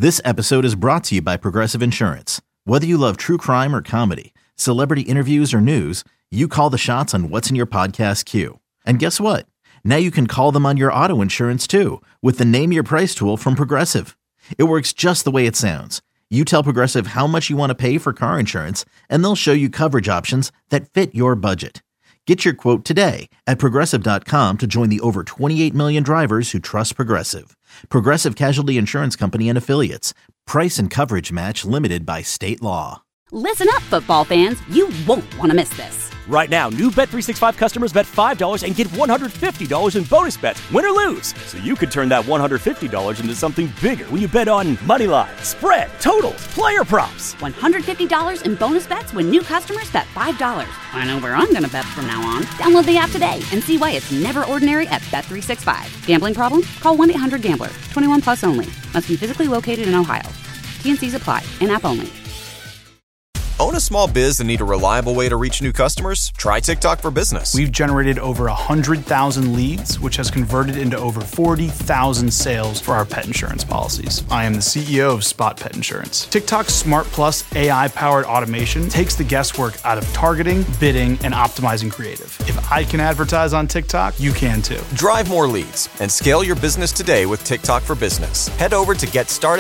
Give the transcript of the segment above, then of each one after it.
This episode is brought to you by Progressive Insurance. Whether you love true crime or comedy, celebrity interviews or news, you call the shots on what's in your podcast queue. And guess what? Now you can call them on your auto insurance too with the Name Your Price tool from Progressive. It works just the way it sounds. You tell Progressive how much you want to pay for car insurance, and they'll show you coverage options that fit your budget. Get your quote today at Progressive.com to join the over 28 million drivers who trust Progressive. Progressive Casualty Insurance Company and Affiliates. Price and coverage match limited by state law. Listen up, football fans. You won't want to miss this. Right now, new Bet365 customers bet $5 and get $150 in bonus bets, win or lose. So you could turn that $150 into something bigger when you bet on money line, spread, totals, player props. $150 in bonus bets when new customers bet $5. I know where I'm going to bet from now on. Download the app today and see why it's never ordinary at Bet365. Gambling problem? Call 1-800-GAMBLER. 21 plus only. Must be physically located in Ohio. T&Cs apply. In-app only. Own a small biz and need a reliable way to reach new customers? Try TikTok for Business. We've generated over 100,000 leads, which has converted into over 40,000 sales for our pet insurance policies. I am the CEO of Spot Pet Insurance. TikTok's Smart Plus AI-powered automation takes the guesswork out of targeting, bidding, and optimizing creative. If I can advertise on TikTok, you can too. Drive more leads and scale your business today with TikTok for Business. Head over to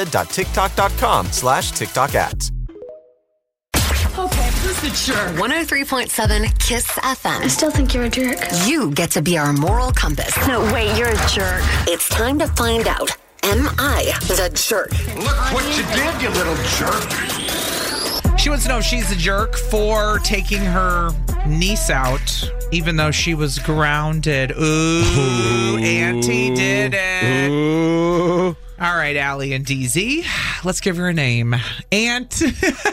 getstarted.tiktok.com/TikTok ads. Okay, who's the jerk? 103.7 KISS FM. I still think you're a jerk. You get to be our moral compass. No, wait, you're a jerk. It's time to find out. Am I the jerk? Look what you did, you little jerk. She wants to know if she's a jerk for taking her niece out, even though she was grounded. Ooh, Auntie did it. Ooh. All right, Allie and DZ, let's give her a name. Aunt.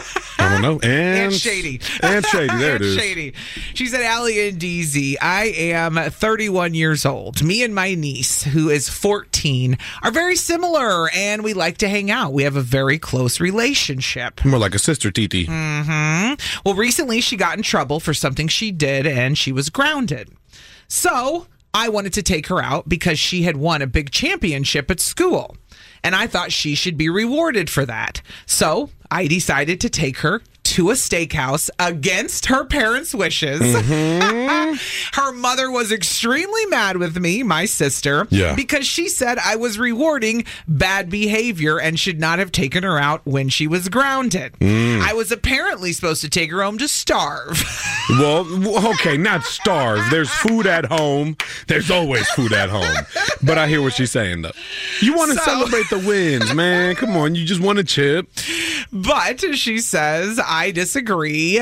I don't know. Aunt Shady. Aunt Shady, there it is. Aunt Shady. She said, Allie and DZ, I am 31 years old. Me and my niece, who is 14, are very similar, and we like to hang out. We have a very close relationship. More like a sister, Titi. Mm-hmm. Well, recently she got in trouble for something she did, and she was grounded. So I wanted to take her out because she had won a big championship at school. And I thought she should be rewarded for that. So I decided to take her to a steakhouse against her parents' wishes. Mm-hmm. Her mother was extremely mad with me, my sister, because she said I was rewarding bad behavior and should not have taken her out when she was grounded. I was apparently supposed to take her home to starve. Well, okay, not starve. There's food at home. There's always food at home. But I hear what she's saying, though. You want to celebrate the wins, man. Come on, you just want a chip. But she says, I disagree.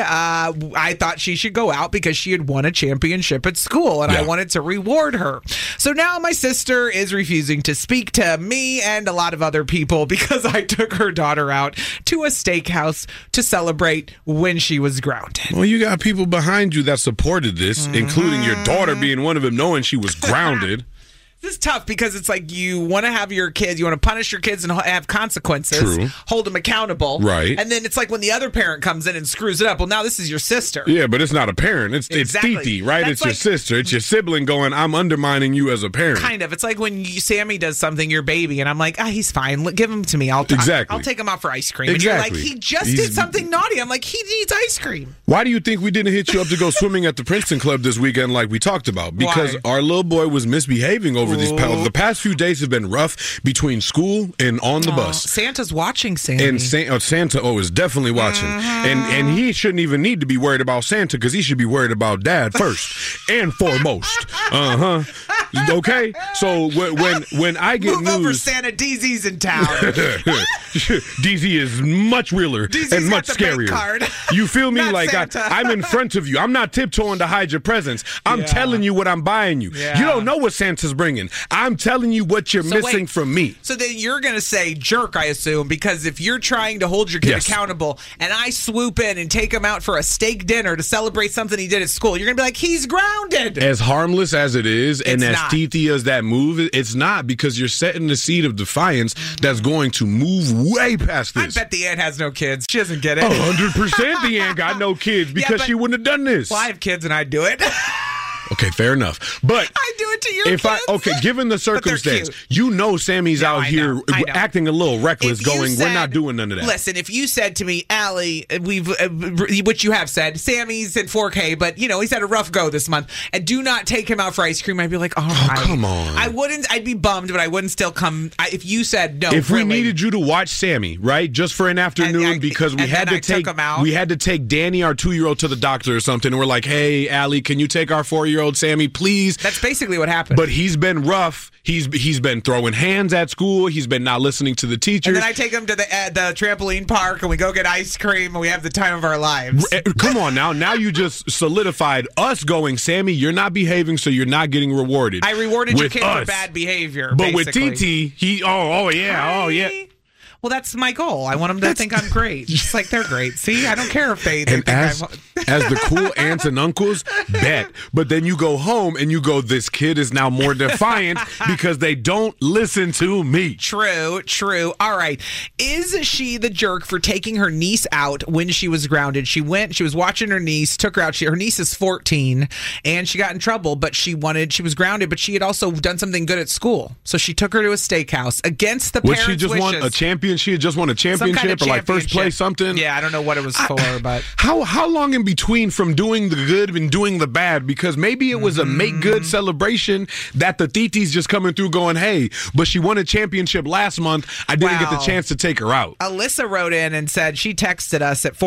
I thought she should go out because she had won a championship at school, and I wanted to reward her. So now my sister is refusing to speak to me and a lot of other people because I took her daughter out to a steakhouse to celebrate when she was grounded. Well, you got people behind you that supported this, including your daughter being one of them, knowing she was grounded. This is tough because it's like you want to have your kids, you want to punish your kids and have consequences, hold them accountable. Right. And then it's like when the other parent comes in and screws it up. Well, now this is your sister. Yeah, but it's not a parent. It's Titi, right? That's it's like, your sister. It's your sibling going, I'm undermining you as a parent. Kind of. It's like when Sammy does something, your baby, and I'm like, he's fine. Give him to me. I'll take him out for ice cream. Exactly. And you're like, he just did something naughty. I'm like, he needs ice cream. Why do you think we didn't hit you up to go swimming at the Princeton Club this weekend like we talked about? Because our little boy was misbehaving over these the past few days have been rough between school and on the bus. Santa's watching, Sandy. And Santa is definitely watching. And he shouldn't even need to be worried about Santa because he should be worried about Dad first and foremost. Okay? So when I get Move over, Santa. DZ's in town. DZ is much realer DZ's and much got the scarier. bank card. You feel me? Like Santa. I'm in front of you. I'm not tiptoeing to hide your presence. I'm telling you what I'm buying you. Yeah. You don't know what Santa's bringing. I'm telling you what you're missing from me. So then you're going to say jerk, I assume, because if you're trying to hold your kid accountable and I swoop in and take him out for a steak dinner to celebrate something he did at school, you're going to be like, he's grounded. As harmless as it is and as teethy as that move, it's not, because you're setting the seed of defiance that's going to move way past this. I bet the aunt has no kids. She doesn't get it. 100% the aunt got no kids because she wouldn't have done this. Well, I have kids and I'd do it. Okay, fair enough. But I do it to your kids. Given the circumstance, you know Sammy's out here acting a little reckless, we're not doing none of that. Listen, if you said to me, Allie, which you have said, Sammy's in 4K, but he's had a rough go this month, and do not take him out for ice cream, I'd be like, all right. Come on. I'd be bummed, but I wouldn't still come. If you said no, if we needed you to watch Sammy, right, just for an afternoon, because we had to take Danny, our 2-year-old, to the doctor or something, and we're like, hey, Allie, can you take our 4-year-old Sammy, please? That's basically what happened. But he's been rough. He's been throwing hands at school. He's been not listening to the teachers. And then I take him to the trampoline park, and we go get ice cream, and we have the time of our lives. Come on now. Now you just solidified us going, Sammy, you're not behaving, so you're not getting rewarded. I rewarded your kid for bad behavior, but basically. With TT, oh yeah. Well, that's my goal. I want them to think I'm great. Just like they're great. See, I don't care if they think as the cool aunts and uncles, bet. But then you go home and you go, this kid is now more defiant because they don't listen to me. True. All right. Is she the jerk for taking her niece out when she was grounded? She was watching her niece, took her out. Her niece is 14, and she got in trouble, but she was grounded, but she had also done something good at school. So she took her to a steakhouse against the parents' wishes. She just won a championship? She had just won a championship or like first place something? Yeah, I don't know what it was for, but how long in between from doing the good and doing the bad? Because maybe it was a make good celebration that the Titi's just coming through going, hey, but she won a championship last month. I didn't get the chance to take her out. Alyssa wrote in and said, she texted us at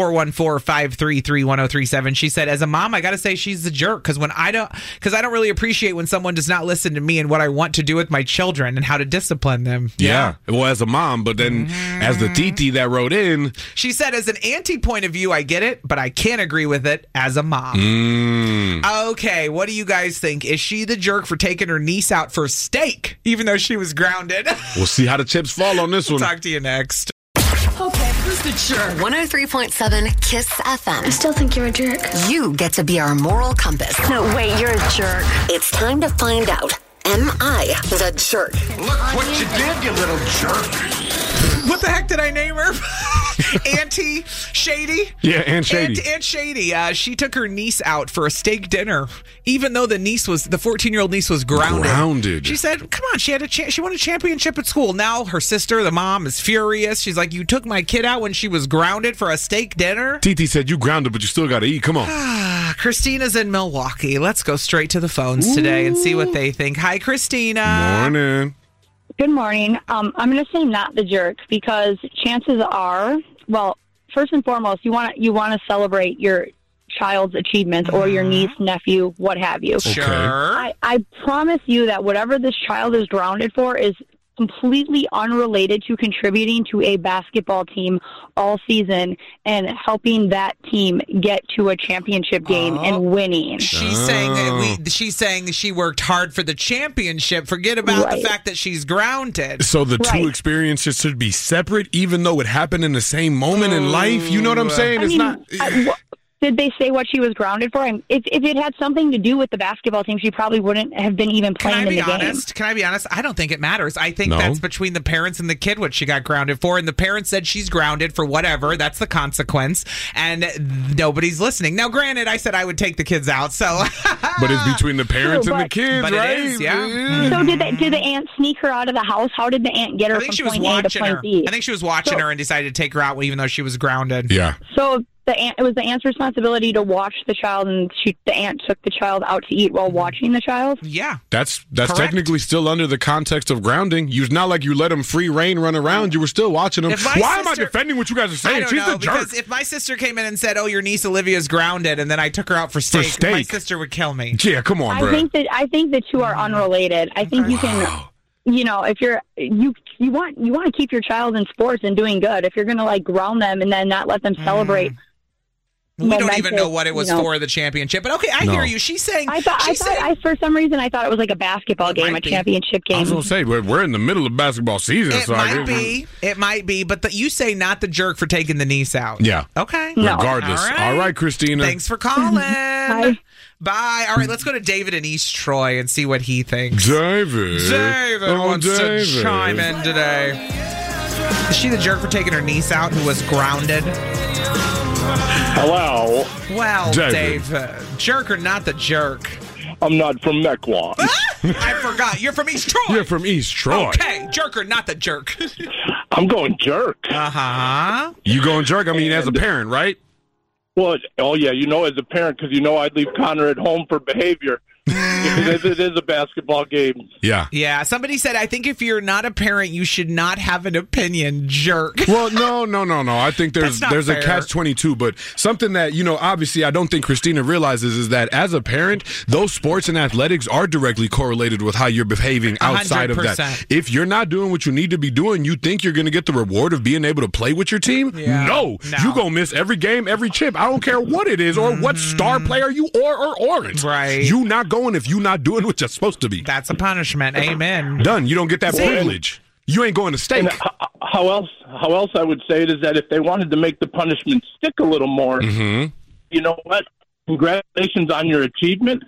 414-533-1037. She said, as a mom, I got to say she's the jerk because I don't really appreciate when someone does not listen to me and what I want to do with my children and how to discipline them. Yeah. Well, as a mom, but then as the Titi that wrote in, she said, as an auntie point of view, I get it, but I can't agree with it as a mom. Okay, what do you guys think? Is she the jerk for taking her niece out for steak, even though she was grounded? We'll see how the chips fall on this one. Talk to you next. Okay, who's the jerk? 103.7 Kiss FM. I still think you're a jerk. You get to be our moral compass. No, wait, you're a jerk. It's time to find out. Am I the jerk? Look what you did, you little jerk. What the heck did I name her? Auntie Shady? Yeah, Aunt Shady. Aunt Shady. She took her niece out for a steak dinner, even though the 14-year-old niece was grounded. She said, come on, she won a championship at school. Now her sister, the mom, is furious. She's like, you took my kid out when she was grounded for a steak dinner? Titi said, you grounded, but you still got to eat. Come on. Christina's in Milwaukee. Let's go straight to the phones today and see what they think. Hi, Christina. Morning. Good morning. I'm going to say not the jerk because chances are, well, first and foremost, you want to celebrate your child's achievements or your niece, nephew, what have you. Sure. I promise you that whatever this child is grounded for is completely unrelated to contributing to a basketball team all season and helping that team get to a championship game and winning. She's saying she worked hard for the championship. Forget about the fact that she's grounded. So the two experiences should be separate, even though it happened in the same moment in life. You know what I'm saying? Did they say what she was grounded for? If it had something to do with the basketball team, she probably wouldn't have been even playing in the game. Can I be honest? I don't think it matters. I think that's between the parents and the kid what she got grounded for. And the parents said she's grounded for whatever. That's the consequence. And nobody's listening. Now, granted, I said I would take the kids out. So, but it's between the parents and the kids, but right? It is, yeah. So did the aunt sneak her out of the house? How did the aunt get her from point A to point B? I think she was watching her and decided to take her out even though she was grounded. Yeah. So it was the aunt's responsibility to watch the child, and the aunt took the child out to eat while watching the child? Yeah. That's technically still under the context of grounding. It's not like you let them free reign run around. You were still watching them. Why am I defending what you guys are saying? She's the jerk. Because if my sister came in and said, oh, your niece Olivia's grounded, and then I took her out for steak, my sister would kill me. Yeah, come on, bro. I think the two are unrelated. I think you can... You know, if you want to keep your child in sports and doing good, if you're going to ground them and then not let them celebrate. We don't even know what it was for the championship, but okay, I hear you. She's saying. For some reason, I thought it was like a basketball game, a championship game. I was going to say we're in the middle of basketball season. It might be, but you say not the jerk for taking the niece out. Yeah. Okay. No. Regardless. All right, Christina. Thanks for calling. Bye. All right, let's go to David in East Troy and see what he thinks. David wants to chime in today. Is she the jerk for taking her niece out who was grounded? Hello. Well, David, jerk or not the jerk? I'm not from Mequon. I forgot. You're from East Troy. You're from East Troy. Okay, jerk or not the jerk? I'm going jerk. Uh-huh. You going jerk? I mean, as a parent, right? Well, yeah, as a parent, because I'd leave Connor at home for behavior. If it is a basketball game. Yeah. Yeah. Somebody said, I think if you're not a parent, you should not have an opinion, jerk. Well, no. I think there's a catch-22, but something that, obviously I don't think Christina realizes is that as a parent, those sports and athletics are directly correlated with how you're behaving outside 100%. Of that. If you're not doing what you need to be doing, you think you're going to get the reward of being able to play with your team? Yeah. No. You're going to miss every game, every chip. I don't care what it is or what star player you or aren't. Right. You not going if you're not doing what you're supposed to be. That's a punishment. Amen. Done. You don't get that privilege. You ain't going to stake. How else I would say it is that if they wanted to make the punishment stick a little more, you know what? Congratulations on your achievement.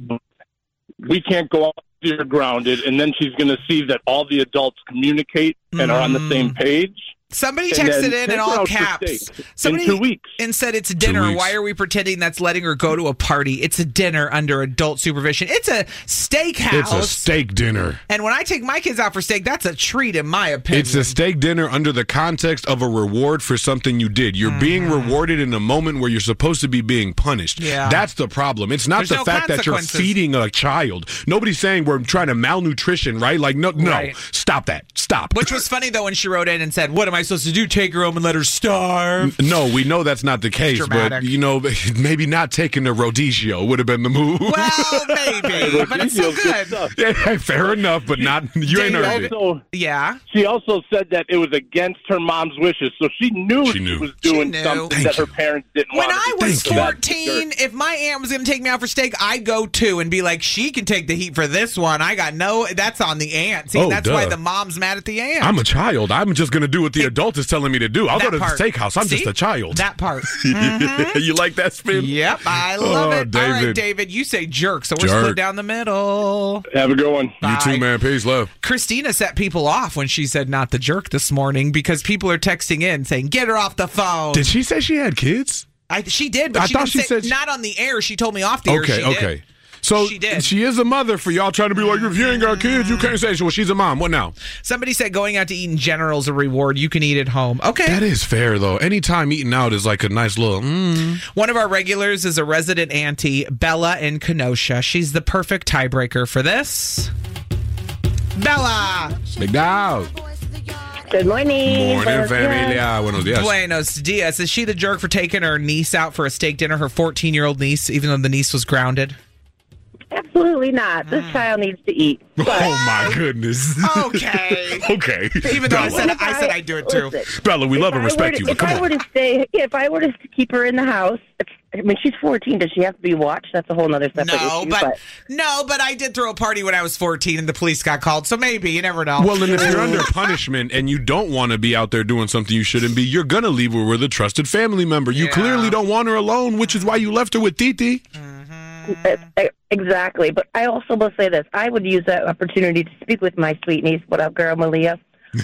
We can't go out here grounded, and then she's going to see that all the adults communicate and are on the same page. Somebody texted in all caps. Somebody in 2 weeks. And said it's dinner. Why are we pretending that's letting her go to a party? It's a dinner under adult supervision. It's a steakhouse. It's a steak dinner. And when I take my kids out for steak, that's a treat in my opinion. It's a steak dinner under the context of a reward for something you did. You're being rewarded in a moment where you're supposed to be being punished. Yeah. That's the problem. It's not the fact that you're feeding a child. Nobody's saying we're trying to malnutrition, right? Like, no. Stop that. Stop. Which was funny, though, when she wrote in and said, what am I supposed to do? Take her home and let her starve? No, we know that's not the case, but, maybe not taking the rodizio would have been the move. Well, maybe, but it's still good. Yeah, fair enough, but not, you ain't heard it. Yeah. She also said that it was against her mom's wishes, so she knew she was doing something that her parents didn't want. When I was 14, if my aunt was going to take me out for steak, I'd go too and be like, she can take the heat for this one. That's on the aunt. See, that's why the mom's mad at the aunt. I'm a child. I'm just going to do what the adult is telling me to do. I'll go to the steakhouse. I'm just a child. That part. You like that spin? Yep, I love it. David. All right, David, you say jerk, so we're split down the middle. Have a good one. Bye. You too, man. Peace, love. Christina set people off when she said not the jerk this morning because people are texting in saying, get her off the phone. Did she say she had kids? She did, but she said not on the air. She told me off the air. Okay. So she is a mother for y'all trying to be like, if you ain't got kids, you can't say, well, she's a mom. What now? Somebody said going out to eat in general is a reward. You can eat at home. Okay. That is fair, though. Anytime eating out is like a nice little, One of our regulars is a resident auntie, Bella in Kenosha. She's the perfect tiebreaker for this. Bella! Big dog. Good morning. Morning, familia. Buenos dias. Buenos dias. Is she the jerk for taking her niece out for a steak dinner, her 14-year-old niece, even though the niece was grounded? Absolutely not. This child needs to eat. But oh, my goodness. Okay. Okay. Even though I said I'd do it too. Bella, we love and respect you, but come on. If I were to keep her in the house, I mean, she's 14. Does she have to be watched? That's a whole other separate issue. But I did throw a party when I was 14 and the police got called, so maybe. You never know. Well, and if you're under punishment and you don't want to be out there doing something you shouldn't be, you're going to leave her with a trusted family member. You clearly don't want her alone, which is why you left her with Titi. Exactly. But I also will say this. I would use that opportunity to speak with my sweet niece, what up, girl, Malia,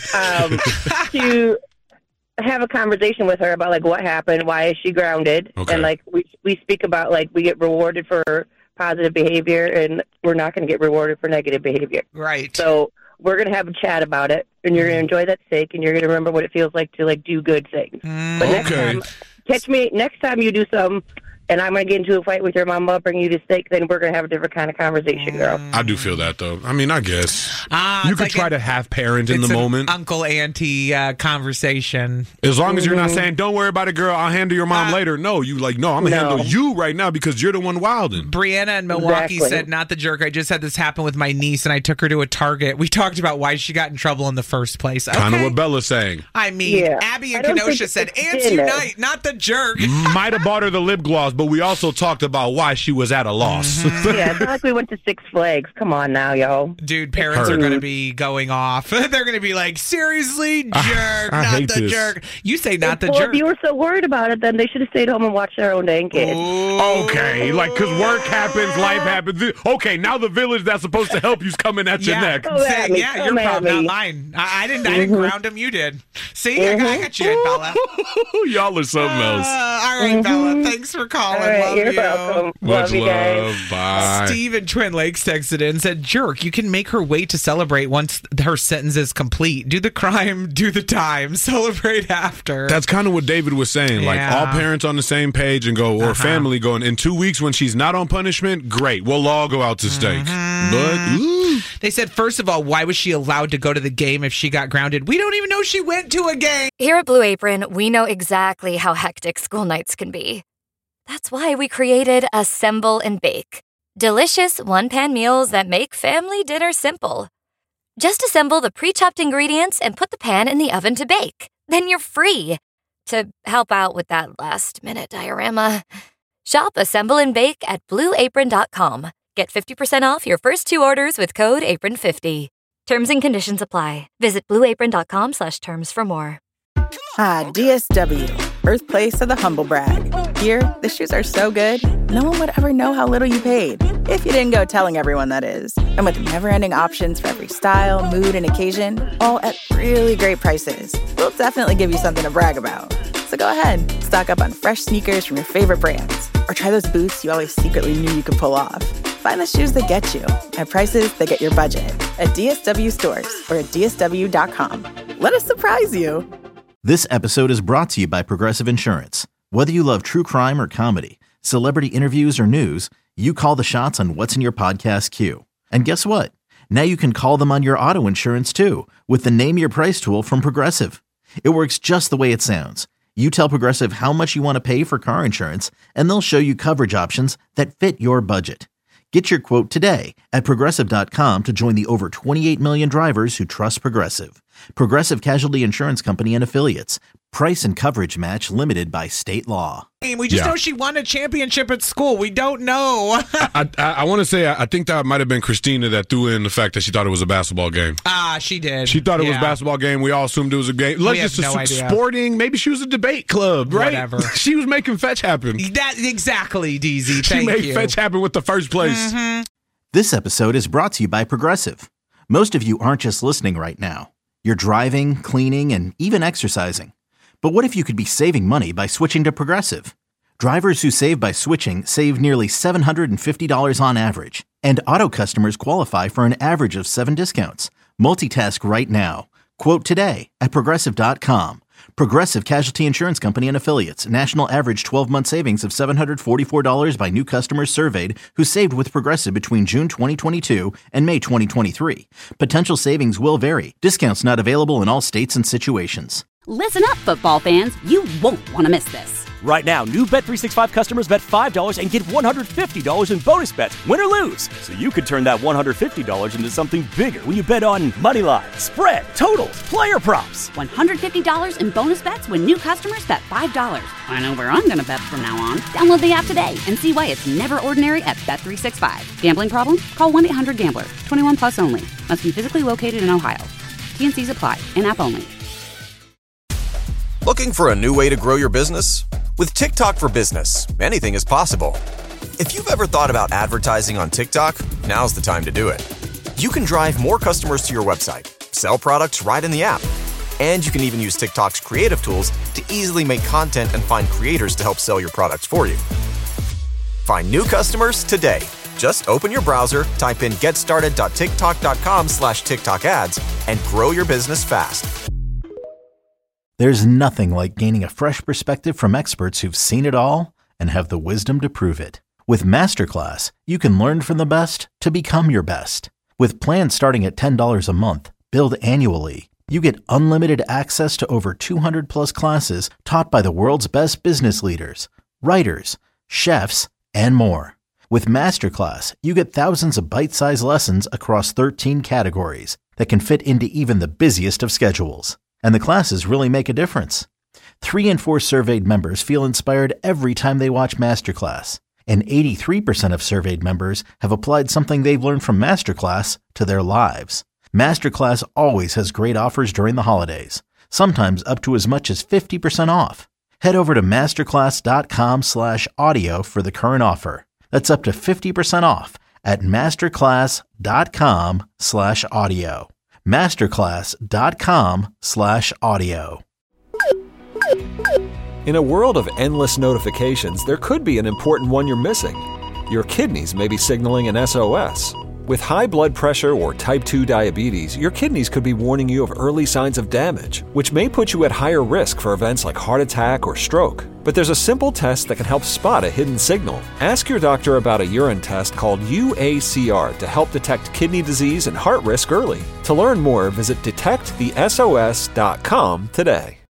to have a conversation with her about, like, what happened, why is she grounded, and, like, we speak about, like, we get rewarded for positive behavior, and we're not going to get rewarded for negative behavior. Right. So we're going to have a chat about it, and you're going to enjoy that steak, and you're going to remember what it feels like to, like, do good things. But next time you do something, and I'm going to get into a fight with your mama, bring you to steak, then we're going to have a different kind of conversation, girl. I do feel that, though. I mean, I guess. You could try to have parent in the moment. Uncle-auntie conversation. As long as you're not saying, don't worry about it, girl, I'll handle your mom later. No, I'm going to handle you right now because you're the one wilding. Brianna in Milwaukee said, not the jerk. I just had this happen with my niece, and I took her to a Target. We talked about why she got in trouble in the first place. Kind of what Bella's saying. I mean, Abby in Kenosha said, Aunts unite, not the jerk. Might have bought her the lip gloss, but we also talked about why she was at a loss. Yeah, it's not like we went to Six Flags. Come on now, yo. Dude, parents are going to be going off. They're going to be like, seriously, jerk, not the jerk. You say not the jerk. If you were so worried about it, then they should have stayed home and watched their own dang kids. Okay, like, because work happens, life happens. Okay, now the village that's supposed to help you's coming at your neck. Yeah, your problem, not mine. I didn't ground him, you did. See, I got you, Bella. Y'all are something else. All right, Bella, thanks for calling. Colin. All right, love you're you. welcome. Much Love you guys. love. Bye. Steve in Twin Lakes texted in and said, jerk, you can make her wait to celebrate once her sentence is complete. Do the crime, do the time, celebrate after. That's kind of what David was saying. Like, all parents on the same page and go, or family going, in 2 weeks when she's not on punishment, great. We'll all go out to steak. But, ooh. They said, first of all, why was she allowed to go to the game if she got grounded? We don't even know she went to a game. Here at Blue Apron, we know exactly how hectic school nights can be. That's why we created Assemble and Bake. Delicious one-pan meals that make family dinner simple. Just assemble the pre-chopped ingredients and put the pan in the oven to bake. Then you're free to help out with that last-minute diorama. Shop Assemble and Bake at BlueApron.com. Get 50% off your first 2 orders with code APRON50. Terms and conditions apply. Visit BlueApron.com/terms for more. DSW, birthplace of the humble brag. Here, the shoes are so good, no one would ever know how little you paid. If you didn't go telling everyone, that is. And with never-ending options for every style, mood, and occasion, all at really great prices, we'll definitely give you something to brag about. So go ahead, stock up on fresh sneakers from your favorite brands, or try those boots you always secretly knew you could pull off. Find the shoes that get you at prices that get your budget at DSW stores or at DSW.com. Let us surprise you. This episode is brought to you by Progressive Insurance. Whether you love true crime or comedy, celebrity interviews or news, you call the shots on what's in your podcast queue. And guess what? Now you can call them on your auto insurance too with the Name Your Price tool from Progressive. It works just the way it sounds. You tell Progressive how much you want to pay for car insurance, and they'll show you coverage options that fit your budget. Get your quote today at Progressive.com to join the over 28 million drivers who trust Progressive. Progressive Casualty Insurance Company and Affiliates. Price and coverage match limited by state law. We just know she won a championship at school. We don't know. I want to say, I think that might have been Christina that threw in the fact that she thought it was a basketball game. She did. She thought it was a basketball game. We all assumed it was a game. Sporting. Maybe she was a debate club, right? Whatever. She was making fetch happen. Exactly, DZ. She made fetch happen with the first place. Mm-hmm. This episode is brought to you by Progressive. Most of you aren't just listening right now. You're driving, cleaning, and even exercising. But what if you could be saving money by switching to Progressive? Drivers who save by switching save nearly $750 on average. And auto customers qualify for an average of 7 discounts. Multitask right now. Quote today at Progressive.com. Progressive Casualty Insurance Company and Affiliates. National average 12-month savings of $744 by new customers surveyed who saved with Progressive between June 2022 and May 2023. Potential savings will vary. Discounts not available in all states and situations. Listen up, football fans. You won't want to miss this. Right now, new Bet365 customers bet $5 and get $150 in bonus bets, win or lose. So you could turn that $150 into something bigger when you bet on money line, spread, totals, player props. $150 in bonus bets when new customers bet $5. I know where I'm going to bet from now on. Download the app today and see why it's never ordinary at Bet365. Gambling problem? Call 1-800-GAMBLER. 21 plus only. Must be physically located in Ohio. T&Cs apply. In-app only. Looking for a new way to grow your business? With TikTok for Business, anything is possible. If you've ever thought about advertising on TikTok, now's the time to do it. You can drive more customers to your website, sell products right in the app, and you can even use TikTok's creative tools to easily make content and find creators to help sell your products for you. Find new customers today. Just open your browser, type in getstarted.tiktok.com/TikTok ads, and grow your business fast. There's nothing like gaining a fresh perspective from experts who've seen it all and have the wisdom to prove it. With Masterclass, you can learn from the best to become your best. With plans starting at $10 a month, billed annually, you get unlimited access to over 200 plus classes taught by the world's best business leaders, writers, chefs, and more. With Masterclass, you get thousands of bite-sized lessons across 13 categories that can fit into even the busiest of schedules. And the classes really make a difference. 3 in 4 surveyed members feel inspired every time they watch Masterclass. And 83% of surveyed members have applied something they've learned from Masterclass to their lives. Masterclass always has great offers during the holidays, sometimes up to as much as 50% off. Head over to masterclass.com/audio for the current offer. That's up to 50% off at masterclass.com/audio. Masterclass.com/audio. In a world of endless notifications, there could be an important one you're missing. Your kidneys may be signaling an SOS. With high blood pressure or type 2 diabetes, your kidneys could be warning you of early signs of damage, which may put you at higher risk for events like heart attack or stroke. But there's a simple test that can help spot a hidden signal. Ask your doctor about a urine test called UACR to help detect kidney disease and heart risk early. To learn more, visit detectthesos.com today.